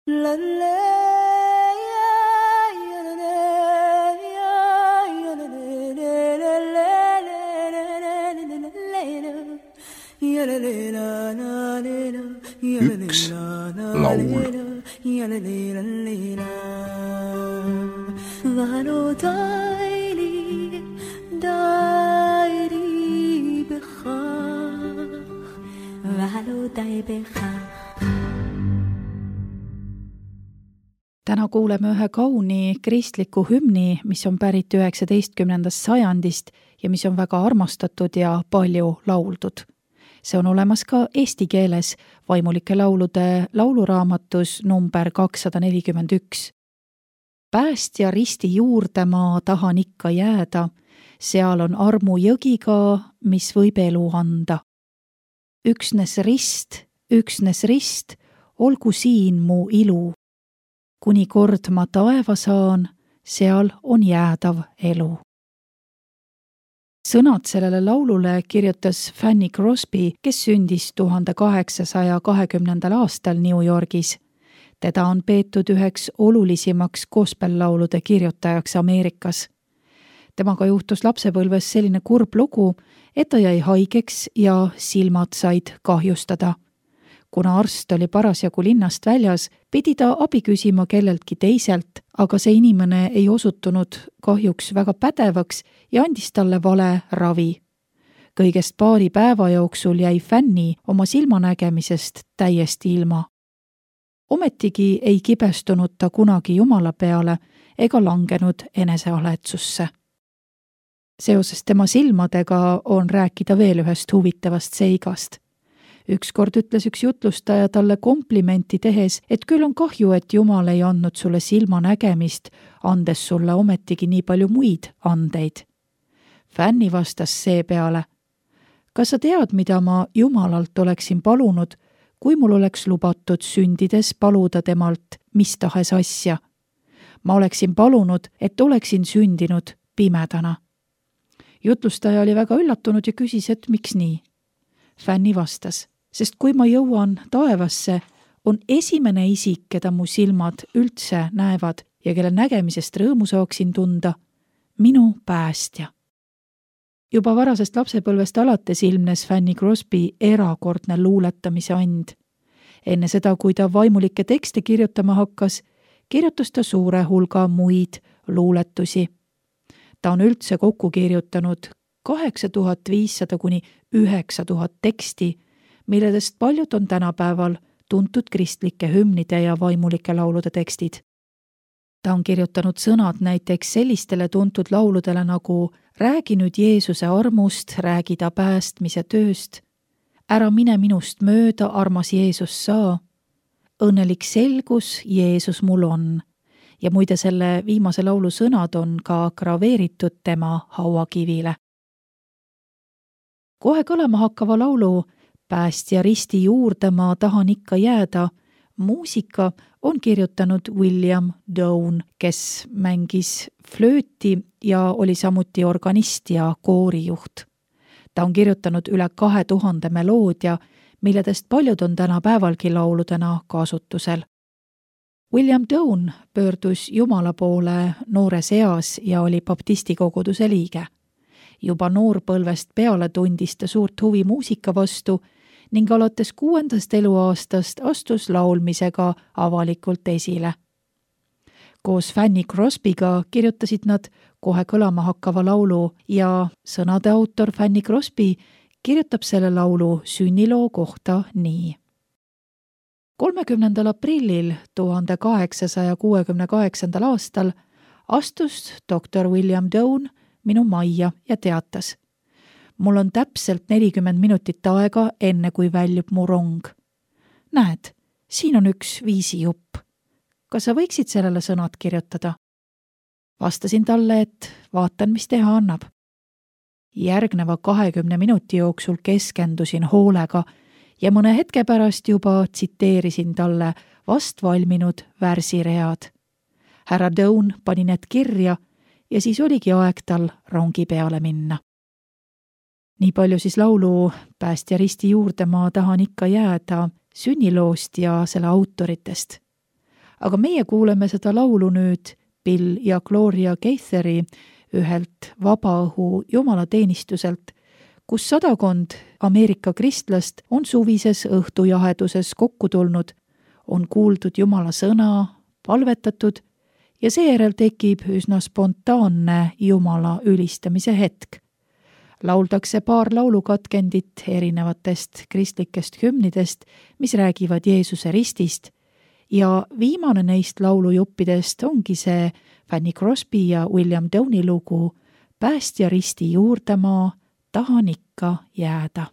Üks laul. Täna kuuleme ühe kauni kristliku hümni, mis on pärit 19. sajandist ja mis on väga armastatud ja palju lauldud. See on olemas ka eesti keeles vaimulike laulude lauluraamatus number 241. Päästja risti juurde ma tahan ikka jääda, seal on armu jõgiga, mis võib elu anda. Üksnes rist, olgu siin mu ilu. Kuni kord ma taeva saan, seal on jäädav elu. Sõnad sellele laulule kirjutas Fanny Crosby, kes sündis 1820. aastal New Yorgis. Teda on peetud üheks olulisimaks gospel-laulude kirjutajaks Ameerikas. Temaga juhtus lapsepõlves selline kurb lugu, et ta jäi haigeks ja silmad said kahjustada. Kuna arst oli parasjagu linnast väljas, pidi ta abi küsima kelleltki teiselt, aga see inimene ei osutunud kahjuks väga pädevaks ja andis talle vale ravi. Kõigest paari päeva jooksul jäi Fanny oma silmanägemisest täiesti ilma. Ometigi ei kibestunud ta kunagi Jumala peale ega langenud enesehaletsusse. Seoses tema silmadega on rääkida veel ühest huvitavast seigast. Ükskord ütles üks jutlustaja talle komplimenti tehes, et küll on kahju, et Jumal ei andnud sulle silmanägemist, andes sulle ometigi nii palju muid andeid. Fanny vastas seepeale: kas sa tead, mida ma Jumalalt oleksin palunud, kui mul oleks lubatud sündides paluda temalt mis tahes asja? Ma oleksin palunud, et oleksin sündinud pimedana. Jutlustaja oli väga üllatunud ja küsis, et miks nii? Fanny vastas: sest kui ma jõuan taevasse, on esimene isik, keda mu silmad üldse näevad ja kelle nägemisest rõõmu saaksin tunda, minu päästja. Juba varasest lapsepõlvest alates ilmnes Fanny Crosby erakordne luuletamise and. Enne seda, kui ta vaimulikke tekste kirjutama hakkas, kirjutas ta suure hulga muid luuletusi. Ta on üldse kokku kirjutanud 8500 kuni 9000 teksti, milledest paljud on tänapäeval tuntud kristlike hümnide ja vaimulike laulude tekstid. Ta on kirjutanud sõnad näiteks sellistele tuntud lauludele nagu Räägi nüüd Jeesuse armust, räägi ta päästmise tööst, Ära mine minust mööda, armas Jeesus saa, Õnnelik selgus, Jeesus mul on. Ja muide selle viimase laulu sõnad on ka graveeritud tema hauakivile. Kohe kõlama hakkava laulu Päästja risti juurde ma tahan ikka jääda muusika on kirjutanud William Doane, kes mängis flööti ja oli samuti organist ja koorijuht. Ta on kirjutanud üle 2000 meloodia, milledest paljud on tänapäevalgi lauludena kasutusel. William Doane pöördus Jumala poole noores eas ja oli baptistikoguduse liige. Juba noorpõlvest peale tundis ta suurt huvi muusika vastu ning alates 6. eluaastast astus laulmisega avalikult esile. Koos Fanny Crosbyga kirjutasid nad kohe kõlama hakkava laulu ja sõnade autor Fanny Crosby kirjutab selle laulu sünniloo kohta nii. 30. aprillil 1868. aastal astus doktor William Doane minu majja ja teatas: mul on täpselt 40 minutit aega, enne kui väljub mu rong. Näed, siin on üks viisijupp. Kas sa võiksid sellele sõnad kirjutada? Vastasin talle, et vaatan, mis teha annab. Järgneva 20 minuti jooksul keskendusin hoolega ja mõne hetke pärast juba tsiteerisin talle vast valminud värsiread. Härra Doane pani need kirja ja siis oligi aeg tal rongi peale minna. Nii palju siis laulu Päästja risti juurde ma tahan ikka jääda sünniloost ja selle autoritest. aga meie kuuleme seda laulu nüüd Bill ja Gloria Gaitheri ühelt vabaõhu jumalateenistuselt, kus 100 Ameerika kristlast on suvises õhtujaheduses kokku tulnud, on kuuldud Jumala sõna, palvetatud ja seejärel tekib üsna spontaanne Jumala ülistamise hetk. Lauldakse paar laulukatkendit erinevatest kristlikest hümnidest, mis räägivad Jeesuse ristist, ja viimane neist laulujuppidest ongi see Fanny Crosby ja William Downi lugu Päästja risti juurde ma tahan ikka jääda.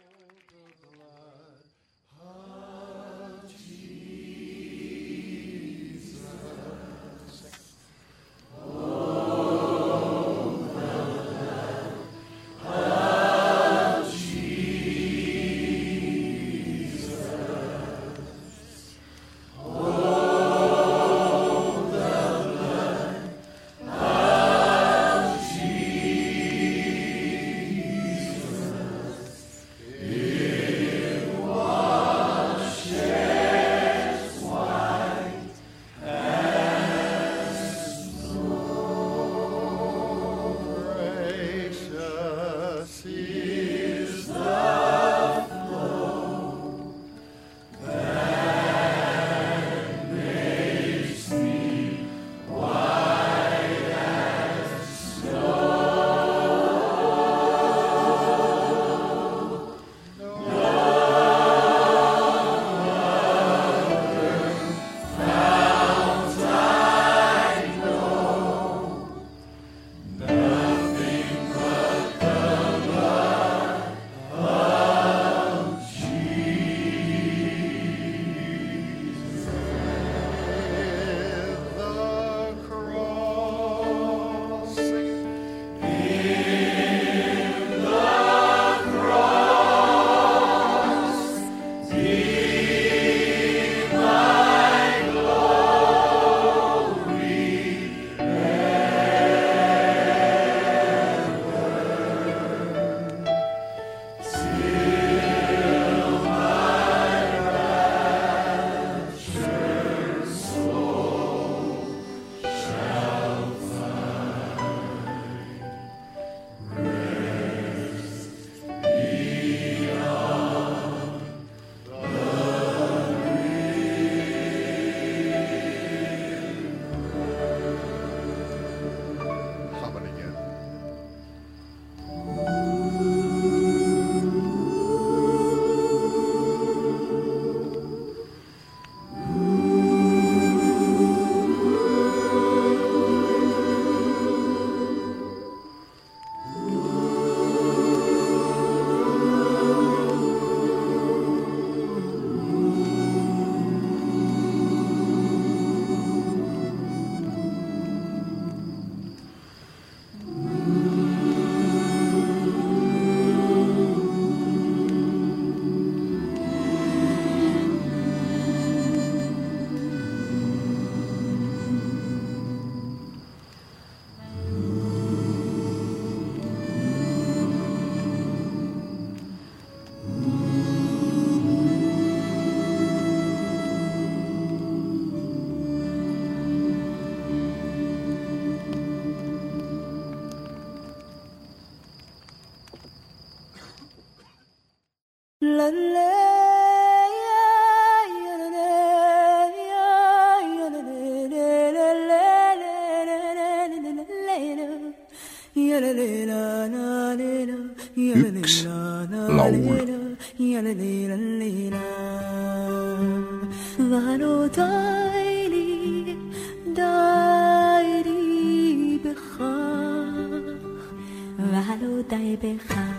Üks laul. ולא די בכך